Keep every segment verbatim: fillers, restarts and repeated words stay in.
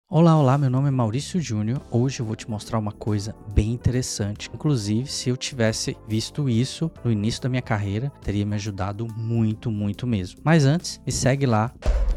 Olá, olá, meu nome é Maurício Júnior. Hoje eu vou te mostrar uma coisa bem interessante. Inclusive, se eu tivesse visto isso no início da minha carreira, teria me ajudado muito, muito mesmo. Mas antes, me segue lá,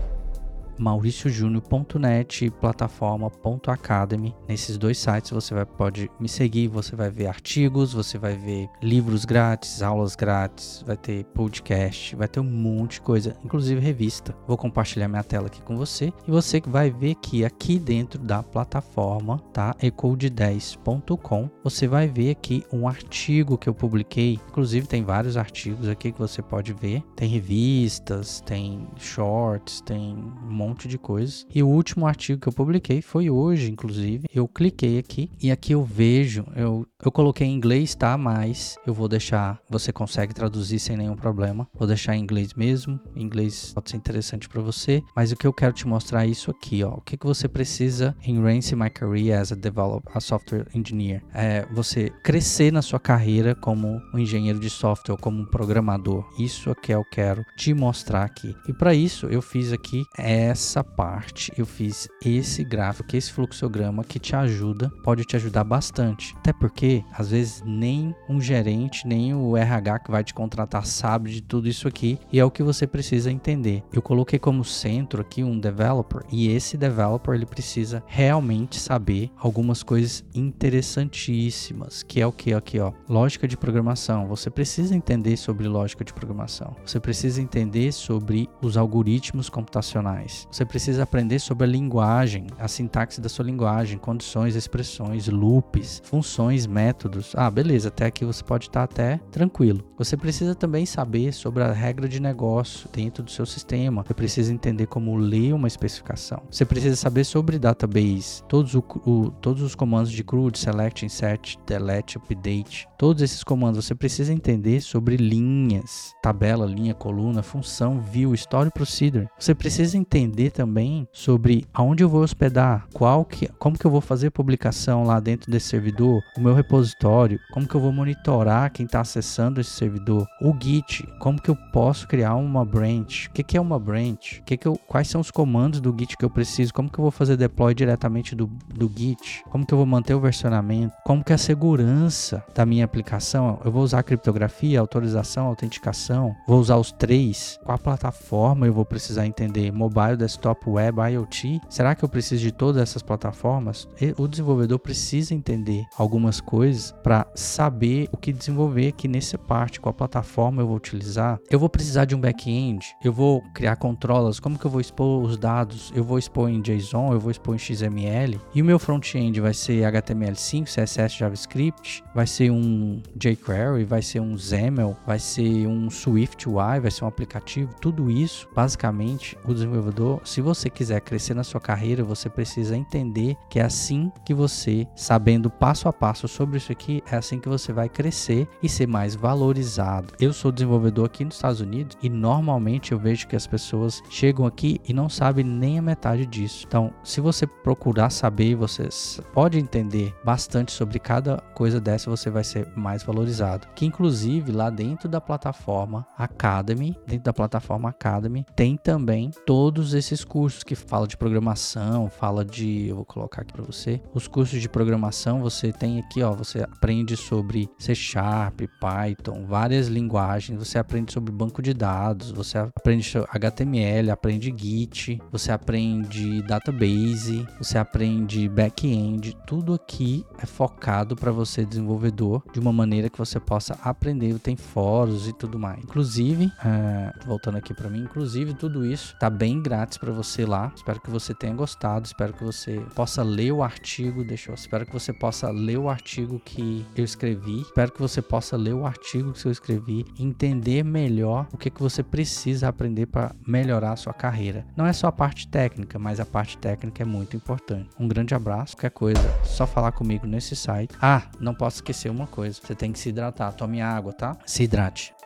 mauricio junior ponto net e plataforma ponto academy. Nesses dois sites você vai, pode me seguir, você vai ver artigos, você vai ver livros grátis, aulas grátis, vai ter podcast, vai ter um monte de coisa, inclusive revista. Vou compartilhar minha tela aqui com você e você vai ver que aqui dentro da plataforma, tá? e code dez ponto com, você vai ver aqui um artigo que eu publiquei. Inclusive tem vários artigos aqui que você pode ver. Tem revistas, tem shorts, tem um monte de coisas. E o último artigo que eu publiquei foi hoje, inclusive. Eu cliquei aqui e aqui eu vejo, eu, eu coloquei em inglês, tá? Mas eu vou deixar, você consegue traduzir sem nenhum problema. Vou deixar em inglês mesmo. Em inglês pode ser interessante para você. Mas o que eu quero te mostrar é isso aqui, ó. O que, que você precisa em Enhance My Career as a Developer, a Software Engineer? É você crescer na sua carreira como um engenheiro de software, como um programador. Isso é que eu quero te mostrar aqui. E para isso eu fiz aqui é essa parte, eu fiz esse gráfico, esse fluxograma que te ajuda, pode te ajudar bastante. Até porque, às vezes, nem um gerente, nem o R H que vai te contratar sabe de tudo isso aqui e é o que você precisa entender. Eu coloquei como centro aqui um developer e esse developer, ele precisa realmente saber algumas coisas interessantíssimas, que é o que aqui, ó, lógica de programação. Você precisa entender sobre lógica de programação. Você precisa entender sobre os algoritmos computacionais. Você precisa aprender sobre a linguagem, a sintaxe da sua linguagem, condições, expressões, loops, funções, métodos. Ah, beleza, até aqui você pode estar até tranquilo. Você precisa também saber sobre a regra de negócio dentro do seu sistema. Você precisa entender como ler uma especificação. Você precisa saber sobre database, todos, o, o, todos os comandos de CRUD, select, insert, delete, update. Todos esses comandos você precisa entender sobre linhas, tabela, linha, coluna, função, view, story, procedure. Você precisa entender também sobre aonde eu vou hospedar, qual que, como que eu vou fazer publicação lá dentro desse servidor, o meu repositório, como que eu vou monitorar quem está acessando esse servidor, o Git, como que eu posso criar uma branch, o que, que é uma branch, que que eu, quais são os comandos do Git que eu preciso, como que eu vou fazer deploy diretamente do, do Git, como que eu vou manter o versionamento, como que é a segurança da minha aplicação, eu vou usar criptografia, autorização, autenticação, vou usar os três, qual plataforma eu vou precisar entender, mobile, desktop, web, IoT, será que eu preciso de todas essas plataformas? O desenvolvedor precisa entender algumas coisas para saber o que desenvolver aqui nessa parte, qual plataforma eu vou utilizar. Eu vou precisar de um back-end, eu vou criar controllers, como que eu vou expor os dados? Eu vou expor em JSON, eu vou expor em X M L, e o meu front-end vai ser H T M L cinco, C S S, JavaScript, vai ser um jQuery, vai ser um XAML, vai ser um SwiftUI, vai ser um aplicativo, tudo isso, basicamente, o desenvolvedor, se você quiser crescer na sua carreira, você precisa entender que é assim que você, sabendo passo a passo sobre isso aqui, é assim que você vai crescer e ser mais valorizado. Eu sou desenvolvedor aqui nos Estados Unidos e normalmente eu vejo que as pessoas chegam aqui e não sabem nem a metade disso. Então, se você procurar saber, você pode entender bastante sobre cada coisa dessa, você vai ser mais valorizado. Que inclusive lá dentro da plataforma Academy, dentro da plataforma Academy, tem também todos esses cursos que fala de programação, fala de, eu vou colocar aqui para você, os cursos de programação você tem aqui, ó, você aprende sobre C Sharp, Python, várias linguagens, você aprende sobre banco de dados, você aprende H T M L, aprende Git, você aprende database, você aprende back-end, tudo aqui é focado para você desenvolvedor de uma maneira que você possa aprender, tem fóruns e tudo mais. Inclusive, uh, voltando aqui para mim, inclusive tudo isso tá bem grátis para você lá. Espero que você tenha gostado, espero que você possa ler o artigo, deixa eu, espero que você possa ler o artigo que eu escrevi, espero que você possa ler o artigo que eu escrevi, entender melhor o que, que você precisa aprender para melhorar a sua carreira. Não é só a parte técnica, mas a parte técnica é muito importante. Um grande abraço, qualquer coisa, só falar comigo nesse site. Ah, não posso esquecer uma coisa, você tem que se hidratar, tome água, tá? Se hidrate.